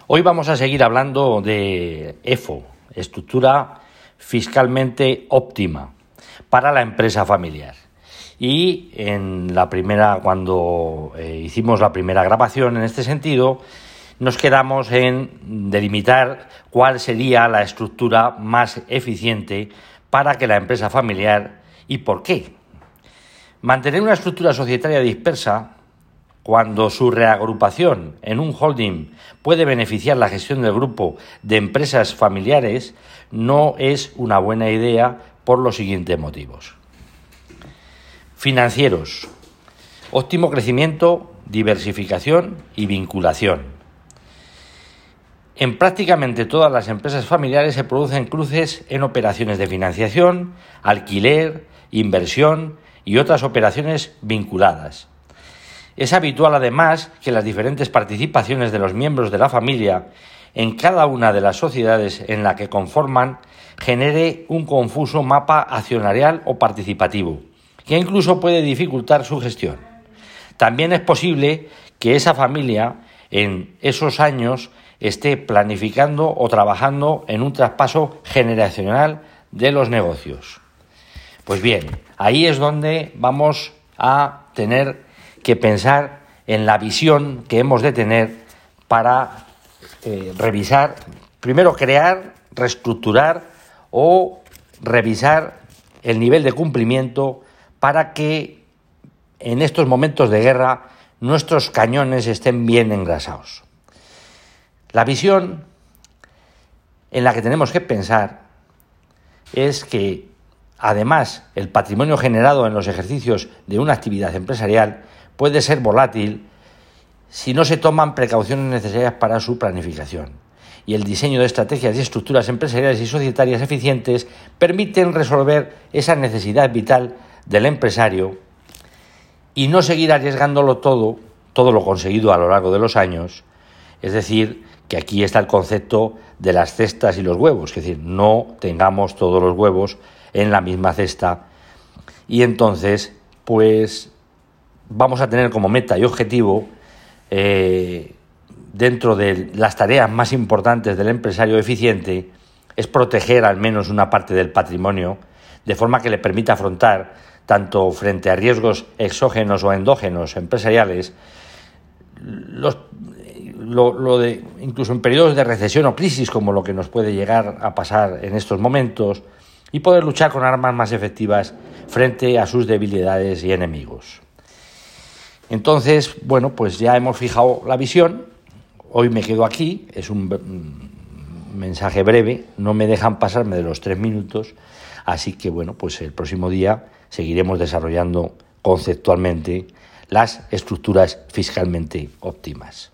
Hoy vamos a seguir hablando de EFO, estructura fiscalmente óptima para la empresa familiar. Y cuando hicimos la primera grabación en este sentido, nos quedamos en delimitar cuál sería la estructura más eficiente para que la empresa familiar y por qué. Mantener una estructura societaria dispersa, cuando su reagrupación en un holding puede beneficiar la gestión del grupo de empresas familiares, no es una buena idea por los siguientes motivos. Financieros: óptimo crecimiento, diversificación y vinculación. En prácticamente todas las empresas familiares se producen cruces en operaciones de financiación, alquiler, inversión y otras operaciones vinculadas. Es habitual, además, que las diferentes participaciones de los miembros de la familia en cada una de las sociedades en la que conforman genere un confuso mapa accionarial o participativo, que incluso puede dificultar su gestión. También es posible que esa familia en esos años esté planificando o trabajando en un traspaso generacional de los negocios. Pues bien, ahí es donde vamos a tener que pensar en la visión que hemos de tener para revisar, primero crear, reestructurar o revisar el nivel de cumplimiento para que en estos momentos de guerra nuestros cañones estén bien engrasados. La visión en la que tenemos que pensar es que, además, el patrimonio generado en los ejercicios de una actividad empresarial puede ser volátil si no se toman precauciones necesarias para su planificación. Y el diseño de estrategias y estructuras empresariales y societarias eficientes permiten resolver esa necesidad vital del empresario y no seguir arriesgándolo todo lo conseguido a lo largo de los años. Es decir, que aquí está el concepto de las cestas y los huevos, es decir, no tengamos todos los huevos en la misma cesta y entonces pues vamos a tener como meta y objetivo dentro de las tareas más importantes del empresario eficiente es proteger al menos una parte del patrimonio de forma que le permita afrontar tanto frente a riesgos exógenos o endógenos empresariales incluso en periodos de recesión o crisis como lo que nos puede llegar a pasar en estos momentos y poder luchar con armas más efectivas frente a sus debilidades y enemigos. Entonces, pues ya hemos fijado la visión. Hoy me quedo aquí, es un mensaje breve, no me dejan pasarme de los 3 minutos, así que pues el próximo día seguiremos desarrollando conceptualmente las estructuras fiscalmente óptimas.